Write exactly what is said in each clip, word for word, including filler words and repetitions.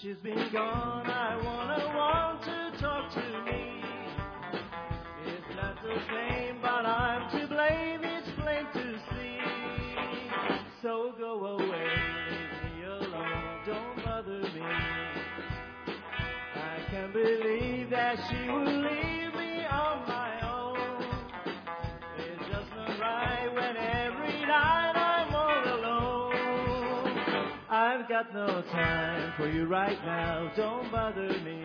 she's been gone, I wanna want to talk to me. It's not the same, but I'm to blame, it's plain to see. So go away, leave me alone, don't bother me. I can't believe that she will leave me on my own. It's just not right when every night I'm all alone. I've got no time for you right now, don't bother me.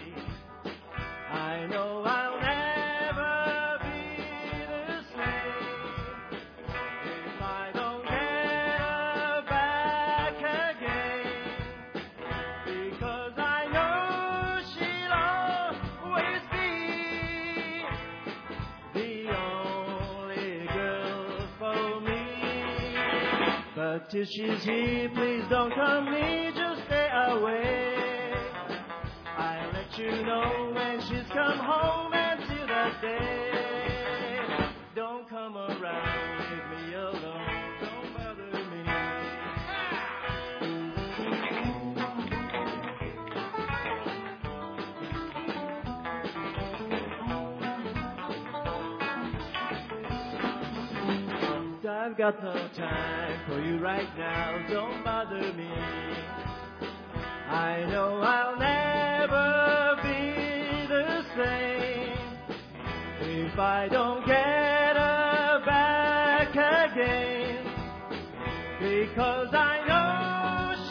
I know I'll never be the same if I don't get her back again, because I know she'll always be the only girl for me. But till she's here, please don't come near, just stay away. I'll let you know when she's come home, until that day. Don't come around, leave me alone, don't bother me. I've got no time for you right now, don't bother me. I know I'll never be the same if I don't get her back again, because I know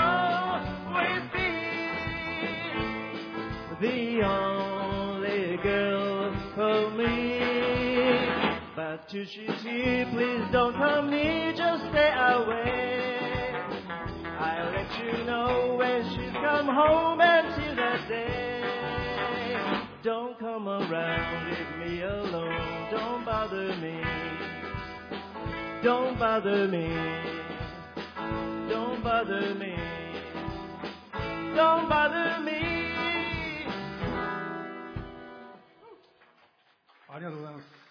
she'll always be the only girl for me. But till she's here, please don't come near, just stay away. I'll let you know when she's come home, until that day. Don't come around, leave me alone, don't bother me. Don't bother me. Don't bother me. Don't bother me. ありがとうございます。